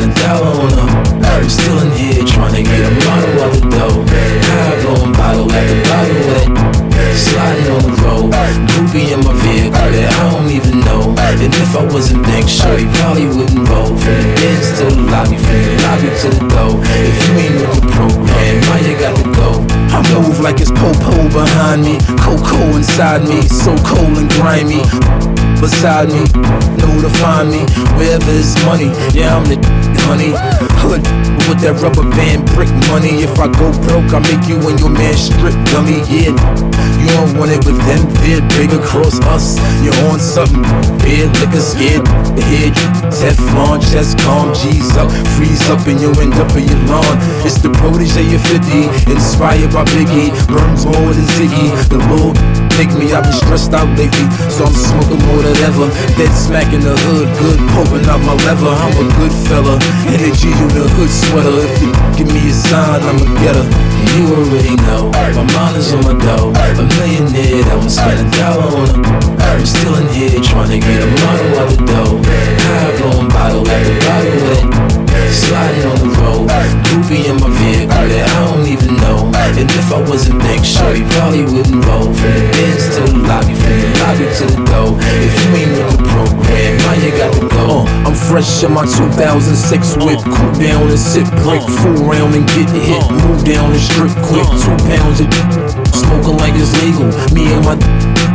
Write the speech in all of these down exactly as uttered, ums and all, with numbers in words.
spend a dollar on her. I'm still in here trying to get a model out the dough. High blowing bottle after bottle wet, sliding on the road. Groupie in my vehicle that I don't even know. And if I wasn't Big Shorty, probably wouldn't roll. From the dance to the lobby, from the lobby to the door. If you ain't with the program, why you got to go? I move like it's po-po behind me, Coco inside me, so cold and grimy. Beside me, know to find me wherever it's money. Yeah, I'm the honey. Hood with that rubber band brick money. If I go broke, I make you and your man strip dummy. Yeah, you don't want it with them. They're big across us. You're on something. Beer, liquor, scared. The head, Teflon, chest calm. G's up, freeze up, and you end up in your lawn. It's the protege of fifty, inspired by Biggie. Burns more than Ziggy. The Lord make me, I've been stressed out lately, so I'm smoking more than ever. Dead smack in the hood, good poking out my lever. I'm a good fella, energy you the hood sweater. If you give me a sign, I'ma get her. You already know, my mind is on my dough. A millionaire that won't spend a dollar on her. I'm still in here trying to get a model out the dough. High blowing bottle after bottle wet, sliding on the road. Groupie in my vehicle that I don't even know. And if I wasn't Big Shorty, probably wouldn't roll. From the dance to the lobby, from the lobby to the door. If you ain't with the program, why you got to go? Uh, I'm fresh in my two thousand six whip. Cool down and sit brick, fool round and get hit. Move down and strip quick. Two pounds of smoking like it's legal. Me and my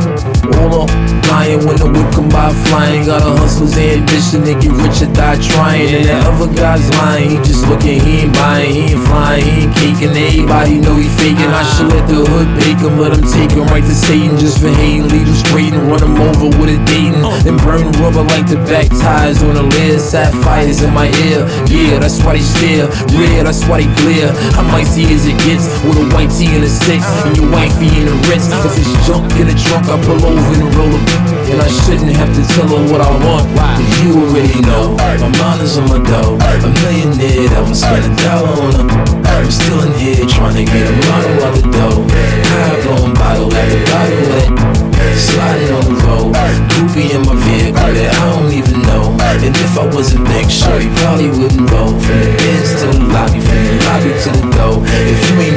all up, lying when the whip come by flying. Got a hustler's ambition to get rich or die trying. And that other guy's lying, he just looking, he ain't buying, he ain't flying, he ain't caking. Everybody know he faking. I should let the hood bake him, let him take him right to Satan just for hating. Lead him straight and run him over with a Dayton. Then burn rubber like the back tires on the lid. Sapphires in my ear, yeah, that's why they stare. Red, that's why they glare. I'm icy as it gets with a white tee and a six. And your wifey in the Ritz. If it's junk in the trunk, I pull over and roll up, and I shouldn't have to tell her what I want. Cause you already know, my mind is on my dough. A millionaire that won't spend a dollar on her. I'm still in here trying to get a model out the dough. High blowing bottle after bottle wet, sliding on the road. Groupie in my vehicle that I don't even know. And if I wasn't Big Shorty, probably wouldn't roll. From the dance to the lobby, from the lobby to the door. If you ain't